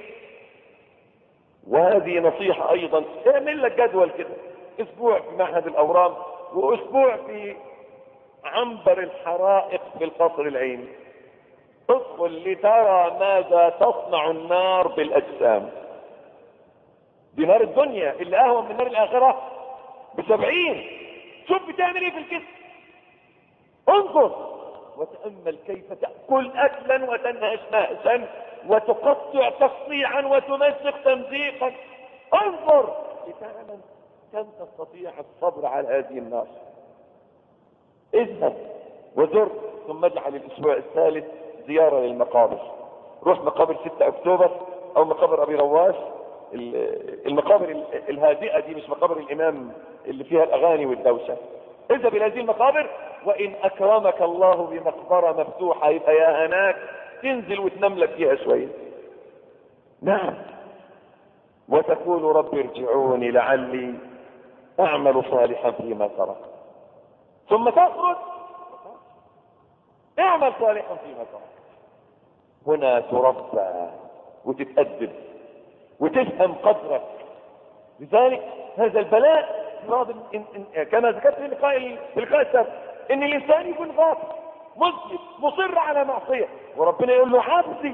[SPEAKER 2] وهذه نصيحة ايضا، اعمل لك جدول كده، اسبوع في معهد الاورام واسبوع في عنبر الحرائق في القصر العيني. ادخل لترى ماذا تصنع النار بالاجسام. دي نار الدنيا اللي اهون من نار الاخرة بسبعين. شوف بتعمل ايه في الجسم، انظر وتأمل كيف تأكل اكلا وتنهش نهشا وتقطع تقطيعا وتمزق تمزيقا. انظر لتعلم كم تستطيع الصبر على هذه النار. اذهب وزر، ثم اجعل الاسبوع الثالث زيارة للمقابر. روح مقابر ستة اكتوبر او مقابر ابي رواش، المقابر الهادئة دي، مش مقابر الامام اللي فيها الاغاني والدوشة. اذهب الى هذه المقابر، وان اكرمك الله بمقبرة مفتوحة يبقى يا هناك تنزل وتنام لك فيها شوية. نعم. وتقول رب ارجعوني لعلي اعمل صالحا فيما ترك، ثم تخرج اعمل صالحا فيما ترك. هنا تربى وتتأدب وتفهم قدرك. لذلك هذا البلاء إن إن كما ذكرت في اللقاء في اللقاء السابق ان الانسان يكون غافل مذنب مصر على معصيه، وربنا يقول له عبدي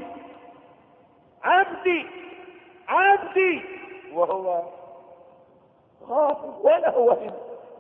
[SPEAKER 2] عبدي عبدي، وهو غافل ولا هو هنا.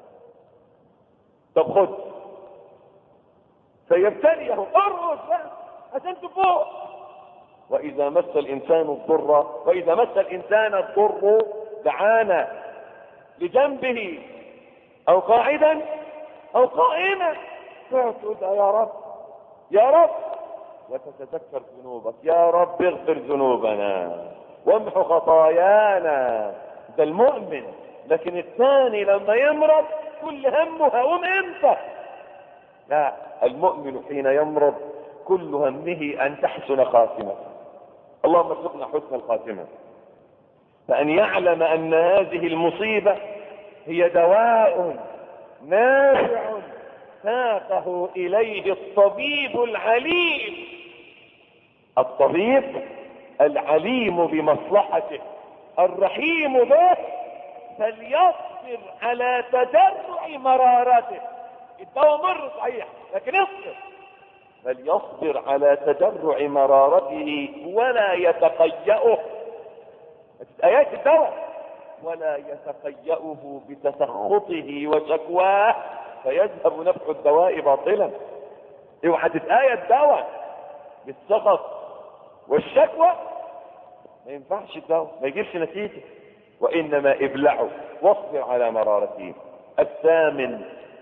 [SPEAKER 2] طب خد فيبتليه ارقص بقى عشان تفوق. وإذا مس الإنسان الضر وإذا مس الإنسان الضر دعانا لجنبه أو قاعدا أو قائما، تقول يا رب يا رب وتتذكر ذنوبك، يا رب اغفر ذنوبنا وامحو خطايانا. ده المؤمن. لكن الثاني لما يمرض كل همه هقوم امتى؟ لا، المؤمن حين يمرض كل همه ان تحسن خاتمه. اللهم ارزقنا حسن الخاتمه. فان يعلم ان هذه المصيبه هي دواء نافع ساقه اليه الطبيب العليم، الطبيب العليم بمصلحته الرحيم به، فليصبر على تدرع مرارته. الدواء مر صحيح لكن اصبر. فليصبر على تدرع مرارته ولا يتقيأه، آيات الدواء، ولا يتقيأه بتسخطه وشكواه فيذهب نفع الدواء باطلا. اوعى تتآية الدواء بالسخط والشكوى، ما ينفعش الدواء، ما يجيبش نتيجة، وإنما ابلعه واصبر على مرارته. الثامن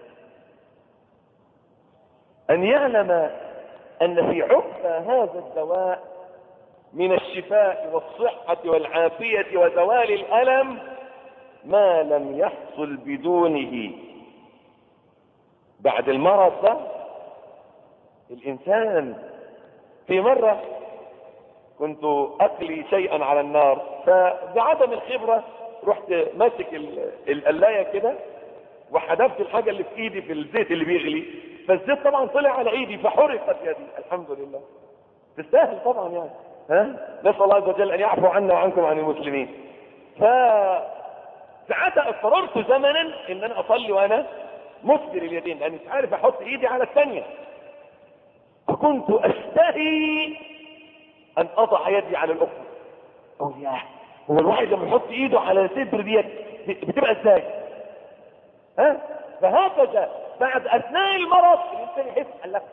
[SPEAKER 2] أن يعلم أن في عقبى هذا الدواء من الشفاء والصحة والعافية وزوال الألم ما لم يحصل بدونه. بعد المرض ده الإنسان، في مرة كنت أقلي شيئا على النار، فبعدم الخبرة رحت ماسك القلاية كده وحدفت الحاجة اللي في ايدي في الزيت اللي بيغلي، فالزيت طبعا طلع على ايدي فحرقت يدي. الحمد لله، تستاهل طبعا يعني، ها، نسأل الله عز وجل ان يعفو عنا وعنكم عن المسلمين. فساعتها اضطررت زمنا ان انا اصلي وانا مسدر اليدين، لاني مش عارف احط ايدي على الثانية، فكنت اشتهي ان اضع يدي على الاخرى. او يا هو الواحد لما يحط ايده على صدر ديت بتبقى ازاي؟ ها؟ فهكذا بعد اثناء المرض الانسان يحس الله.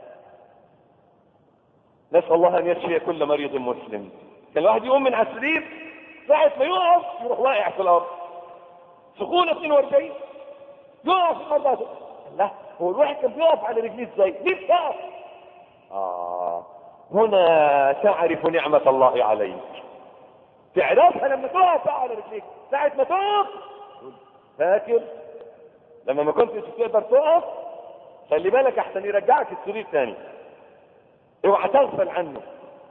[SPEAKER 2] نسأل الله ان يشفي كل مريض مسلم. كان الواحد يقوم من على السرير ساعة ما يقف يروح واقع في الارض، سخونة اثنين واربعين، يقف في الارض. لا، هو الواحد كان بيقف على رجليه ازاي؟ ليه بيقف؟ اه هنا تعرف نعمة الله عليك، تعرفها لما تقف على رجليك. ساعة ما تقف فاكر لما ما كنتش تقدر تقف، خلي بالك احسن يرجعك السرير تاني، اوعى تغفل عنه،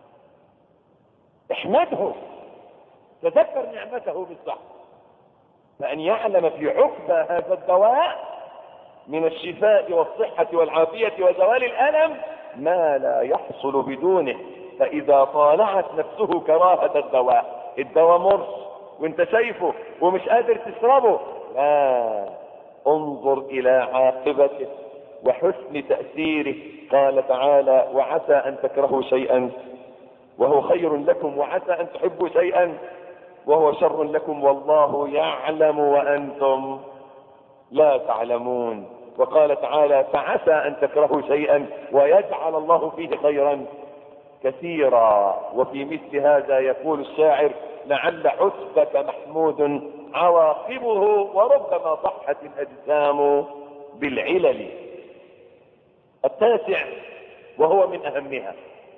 [SPEAKER 2] احمده، تذكر نعمته بالصحة. فان يعلم في عقبى هذا الدواء من الشفاء والصحة والعافية وزوال الألم ما لا يحصل بدونه. فإذا طالعت نفسه كراهة الدواء، الدواء مر وانت شايفه ومش قادر تشربه، لا، انظر إلى عاقبته وحسن تأثيره. قال تعالى: وعسى أن تكرهوا شيئا وهو خير لكم، وعسى أن تحبوا شيئا وهو شر لكم، والله يعلم وأنتم لا تعلمون. وقال تعالى: فعسى أن تكرهوا شيئا ويجعل الله فيه خيرا كثيرا. وفي مثل هذا يقول الشاعر: لعل عتبك محمود عواقبه وربما صحت الأجسام بالعلل. التاسع وهو من أهمها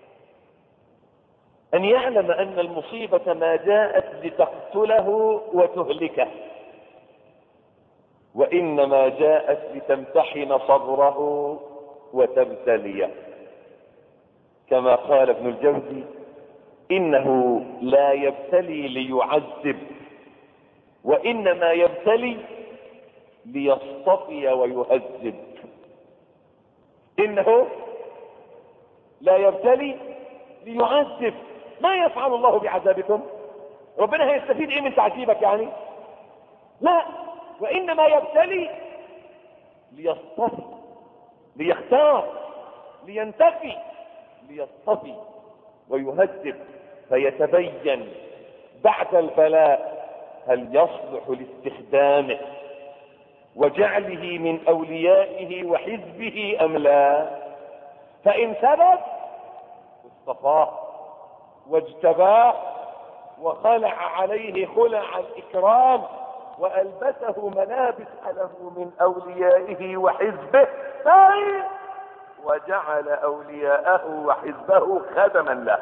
[SPEAKER 2] أن يعلم أن المصيبة ما جاءت لتقتله وتهلكه، وإنما جاءت لتمتحن صبره وتبتليه. كما قال ابن الجوزي: إنه لا يبتلي ليعذب، وإنما يبتلي ليصطفي ويهذب. إنه لا يبتلي ليعذب. ما يفعل الله بعذابكم؟ ربنا هيستفيد ايه من تعذيبك يعني؟ لا، وإنما يبتلي ليصطفي، ليختار، لينتفي، ليصطفي ويهذب، فيتبين بعد البلاء هل يصلح لاستخدامه وجعله من أوليائه وحزبه أم لا. فإن ثبت اصطفاه واجتباه وخلع عليه خلع الإكرام وألبسه ملابس له من أوليائه وحزبه، وجعل أولياءه وحزبه خدما له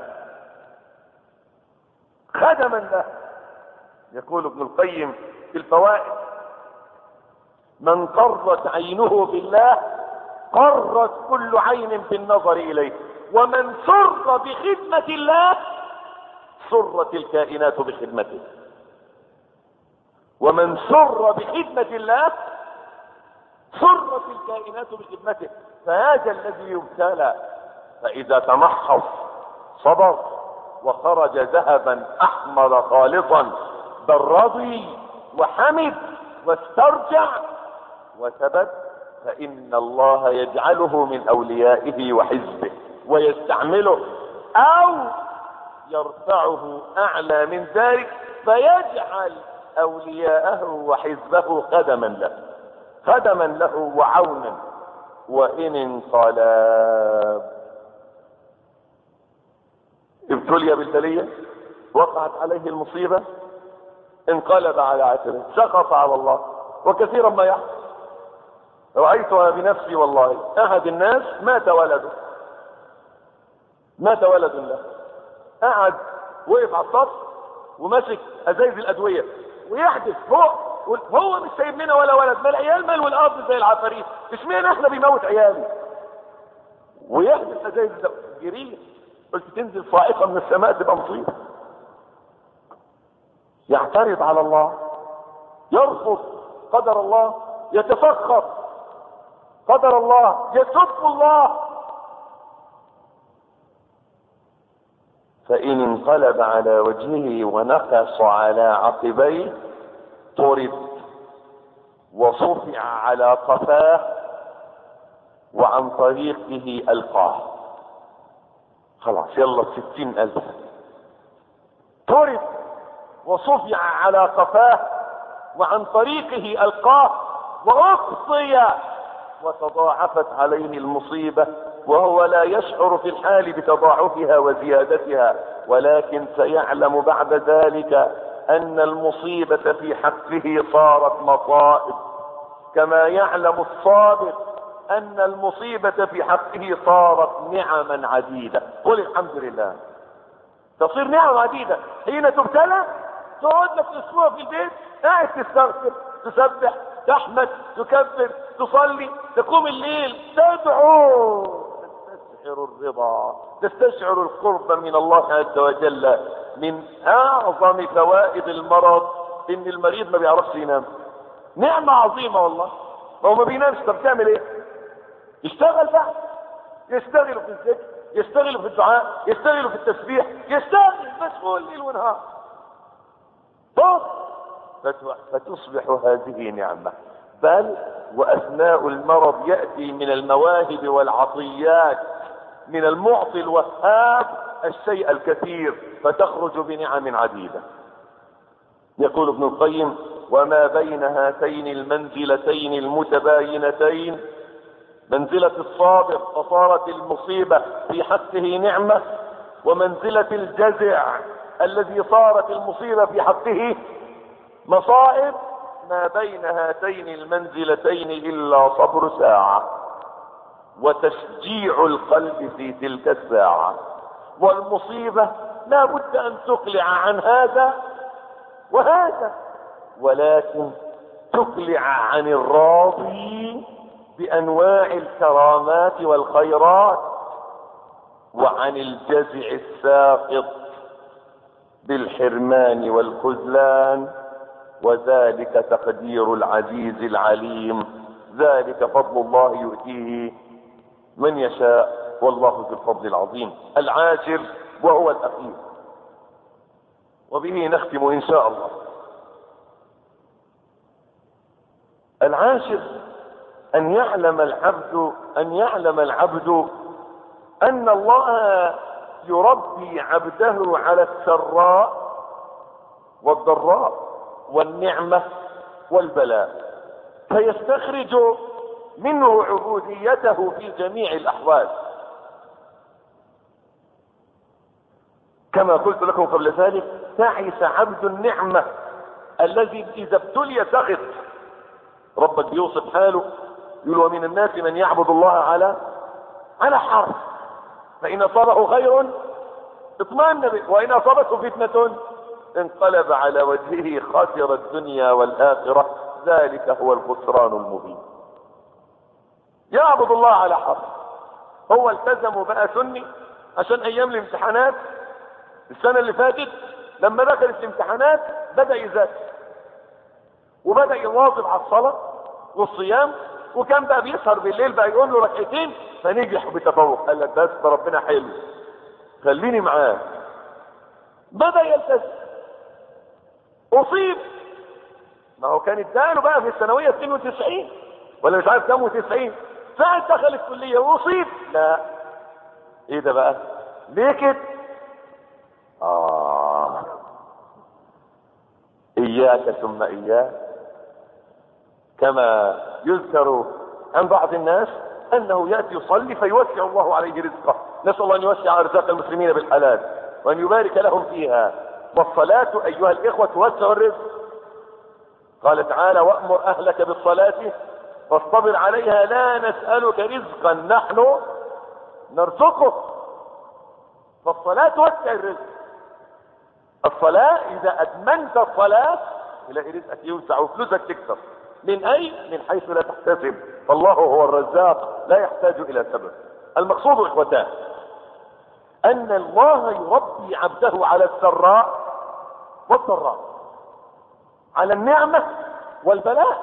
[SPEAKER 2] خدما له. يقول ابن القيم في الفوائد: من قرت عينه بالله قرت كل عين بالنظر إليه، ومن سر بخدمة الله سرت الكائنات بخدمته. ومن سر بخدمة الله سرت الكائنات بخدمته. فهذا الذي يبتلى فإذا تمحص صبر وخرج ذهبا أحمر خالصا بل رضي وحمد واسترجع وثبت، فإن الله يجعله من أوليائه وحزبه ويستعمله أو يرفعه أعلى من ذلك فيجعل أولياءه وحزبه خدما له خدما له وعونا. وإن انقلب ابتلي بالبلية، وقعت عليه المصيبة، انقلب على عثره، سقط على الله. وكثيرا ما يحصل، رأيتها بنفسي والله. أحد الناس مات ولده مات ولد له، قعد وقف على السطح ومسك ازايز الادويه ويحدث فوق، هو مش سايب لنا ولا ولد، ما العيال مال والارض زي العفاريت، اشمعنى احنا بيموت عيالي ويحدث ازايز جريء. قلت تنزل صاعقه من السماء تبقى مصيبه. يعترض على الله، يرفض قدر الله، يتفخر قدر الله، يسب الله. فإن انقلب على وجهه ونقص على عقبيه طرد وصفع على قفاه وعن طريقه ألقاه. خلاص يلا ستين ألف. طرد وصفع على قفاه وعن طريقه ألقاه وأقصي وتضاعفت عليه المصيبة وهو لا يشعر في الحال بتضاعفها وزيادتها، ولكن سيعلم بعد ذلك أن المصيبة في حقه صارت مصائب، كما يعلم الصابر أن المصيبة في حقه صارت نعما عديدة. قل الحمد لله. تصير نعم عديدة حين تبتلى، تقعد لك اسبوع في البيت قاعد تستغفر، تسبح، تحمد، تكبر، تصلي، تقوم الليل، تدعو، تستشعر الرضا، تستشعر القرب من الله عز وجل. من اعظم فوائد المرض ان المريض ما بيعرفش ينام. نعمة عظيمة والله. هو ما بينامش، طب تعمل ايه؟ يشتغل بقى، يشتغل في الذكر، يشتغل في الدعاء، يشتغل في التسبيح، يشتغل مسؤول ليل ونهار. فتصبح هذه نعمة. بل واثناء المرض يأتي من المواهب والعطيات من المعطي الوهاب الشيء الكثير، فتخرج بنعم عديدة. يقول ابن القيم: وما بين هاتين المنزلتين المتباينتين، منزلة الصابر فصارت المصيبة في حقه نعمة، ومنزلة الجزع الذي صارت المصيبة في حقه مصائب، ما بين هاتين المنزلتين إلا صبر ساعة وتشجيع القلب في تلك الساعة. والمصيبة لا بد أن تقلع عن هذا وهذا، ولكن تقلع عن الراضي بأنواع الكرامات والخيرات، وعن الجزع الساقط بالحرمان والخذلان، وذلك تقدير العزيز العليم. ذلك فضل الله يؤتيه من يشاء، والله ذو الفضل العظيم. العاشر وهو الأخير، وبه نختم إن شاء الله. العاشر أن يعلم العبد أن يعلم العبد أن الله يربي عبده على السراء والضراء والنعمة والبلاء، فيستخرج منه عبوديته في جميع الأحوال. كما قلت لكم قبل ذلك: تعس عبد النعمة الذي إذا ابتلي سخط. ربك بيوصف حاله يقول: ومن الناس من يعبد الله على على حرف، فإن أصابه خير اطمأن به، وإن أصابته فتنة انقلب على وجهه خاسر الدنيا والآخرة، ذلك هو الخسران المبين. يعبد الله على حرف. هو التزم بقى سني عشان أيام الامتحانات السنة اللي فاتت، لما دخلت الامتحانات بدأ يذاكر وبدأ يواظب على الصلاة والصيام، وكان بقى بيسهر بالليل بقى يقول له ركعتين فنجح بتفوق. قال لك بس ربنا حلو خليني معاه. بدأ يلتزم، أصيب. ما هو كان اداله بقى في الثانوية اثنين وتسعين ولا مش عارف كام وتسعين، ساعة دخل الكلية وأصيب. لا، ايه ده بقى؟ ليه كده؟ آه إياك ثم إياك. كما يذكر عن بعض الناس أنه يأتي يصلي فيوسع الله عليه رزقه. نسأل الله أن يوسع أرزاق المسلمين بالحلال وأن يبارك لهم فيها. والصلاة أيها الإخوة توسع الرزق. قال تعالى: وأمر أهلك بالصلاة واصطبر عليها لا نسألك رزقا نحن نرزقك. فالصلاة توسع الرزق. الصلاة إذا أدمنت الصلاة تلاقي رزقك يوسع وفلوسك تكثر. من أي؟ من حيث لا تحتسب. فالله هو الرزاق لا يحتاج إلى سبب. المقصود إخوتان أن الله يربي عبده على السراء والضراء، على النعمة والبلاء،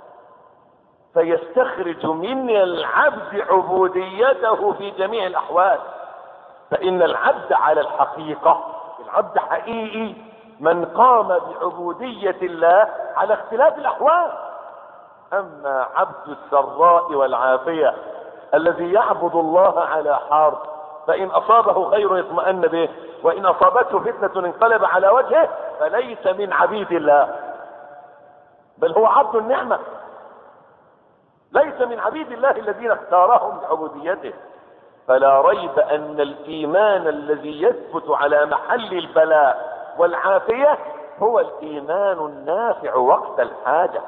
[SPEAKER 2] فيستخرج من العبد عبوديته في جميع الأحوال. فإن العبد على الحقيقة، العبد حقيقي من قام بعبودية الله على اختلاف الأحوال. أما عبد السراء والعافية الذي يعبد الله على حال، فإن أصابه خير يطمئن به، وإن أصابته فتنة انقلب على وجهه، فليس من عبيد الله، بل هو عبد النعمة، ليس من عبيد الله الذين اختارهم لعبوديته. فلا ريب أن الإيمان الذي يثبت على محل البلاء والعافية هو الإيمان النافع وقت الحاجة.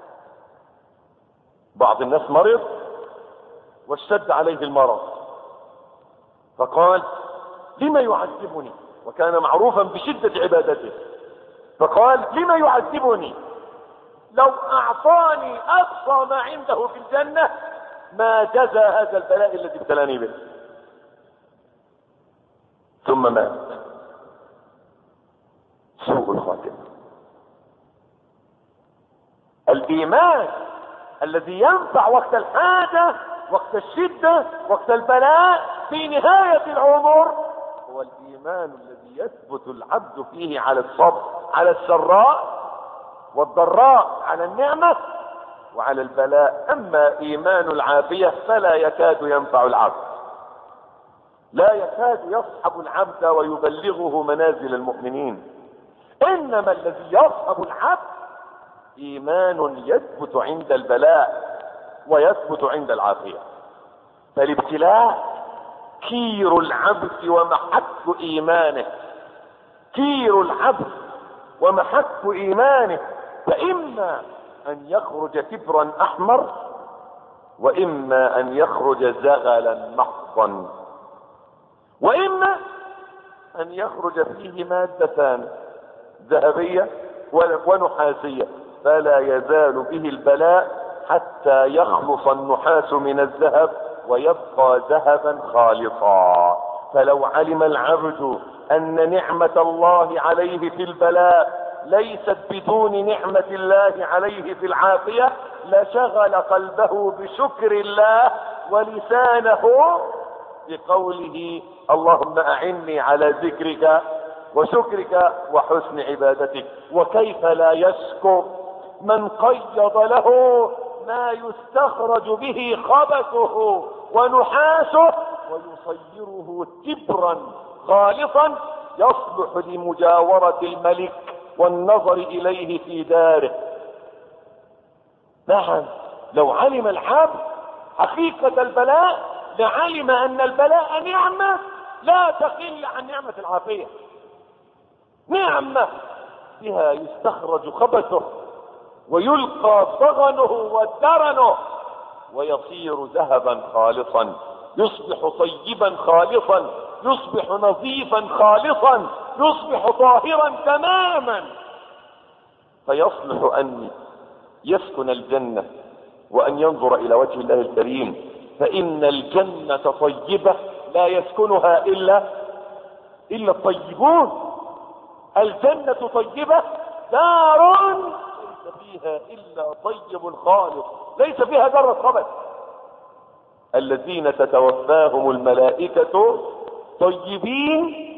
[SPEAKER 2] بعض الناس مرض واشتد عليه المرض، فقال: لما يعذبني؟ وكان معروفا بشدة عبادته. فقال: لما يعذبني؟ لو أعطاني أقصى ما عنده في الجنة ما جزى هذا البلاء الذي ابتلاني به. ثم مات. سوء الخاتمة. الإيمان الذي ينفع وقت الحاجة، وقت الشدة، وقت البلاء، في نهاية العمر، هو الإيمان الذي يثبت العبد فيه على الصبر، على السراء والضراء، على النعمة وعلى البلاء. أما إيمان العافية فلا يكاد ينفع العبد، لا يكاد يصحب العبد ويبلغه منازل المؤمنين. إنما الذي يصحب العبد إيمان يثبت عند البلاء ويثبت عند العافية. فالابتلاء كير العبد ومحك إيمانه، كير العبد ومحك إيمانه. فإما أن يخرج كبرا أحمر، وإما أن يخرج زغلا محضا، وإما أن يخرج فيه مادتان ذهبية ونحاسية، فلا يزال به البلاء حتى يخلص النحاس من الذهب ويبقى ذهبا خالصا. فلو علم العبد أن نعمة الله عليه في البلاء ليست بدون نعمة الله عليه في العافية، لشغل قلبه بشكر الله ولسانه بقوله: اللهم أعني على ذكرك وشكرك وحسن عبادتك. وكيف لا يشكر من قيض له ما يستخرج به خبثه ونحاسه ويصيره تبرا خالصا يصلح لمجاورة الملك والنظر إليه في داره. نعم، لو علم العبد حقيقة البلاء لعلم أن البلاء نعمة لا تقل عن نعمة العافية. نعمة بها يستخرج خبثه ويلقى ضغنه ودرنه ويصير ذهبا خالصا، يصبح طيبا خالصا، يصبح نظيفا خالصا، يصبح طاهرا تماما، فيصلح أن يسكن الجنة وأن ينظر إلى وجه الله الكريم. فإن الجنة طيبة لا يسكنها إلا إلا الطيبون. الجنة طيبة دار ليس فيها إلا طيب خالص، ليس فيها ذرة خبث. الذين تتوفاهم الملائكة طيبين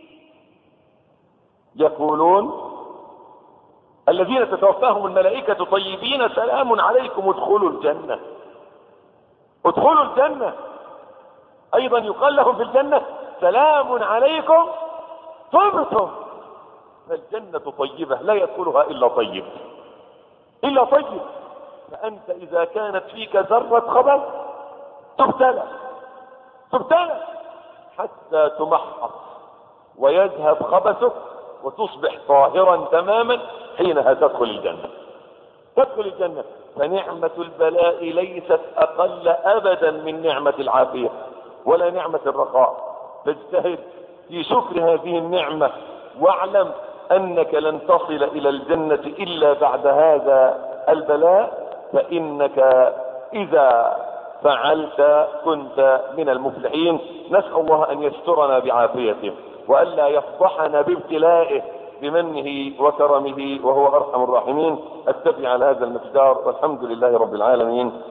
[SPEAKER 2] يقولون الذين تتوفاهم الملائكة طيبين سلام عليكم ادخلوا الجنة. ادخلوا الجنة. أيضا يقال لهم في الجنة سلام عليكم طبتم. فالجنة طيبة لا يدخلها إلا طيب، إلا طيب. فأنت إذا كانت فيك ذرة خبث تبتلى تبتلى حتى تمحص ويذهب خبثك وتصبح طاهرا تماما، حينها تدخل الجنة. تدخل الجنة. فنعمة البلاء ليست أقل أبدا من نعمة العافية ولا نعمة الرخاء. فاجتهد في شكر هذه النعمة، واعلم أنك لن تصل إلى الجنة إلا بعد هذا البلاء، فإنك إذا فعلت كنت من المفلحين. نسأل الله أن يسترنا بعافيته وألا يفضحنا بابتلائه بمنه وكرمه وهو أرحم الراحمين. أتبع على هذا المقدار والحمد لله رب العالمين.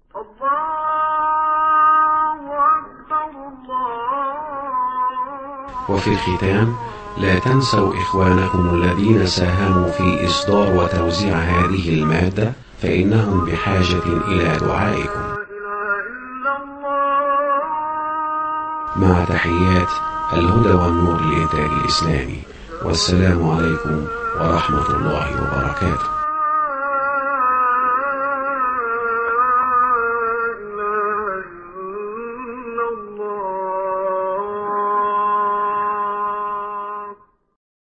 [SPEAKER 1] وفي الختام لا تنسوا إخوانكم الذين ساهموا في إصدار وتوزيع هذه المادة، فإنهم بحاجة إلى دعائكم. مع تحيات الهدى والنور للإنتاج الإسلامي، والسلام عليكم ورحمة الله وبركاته.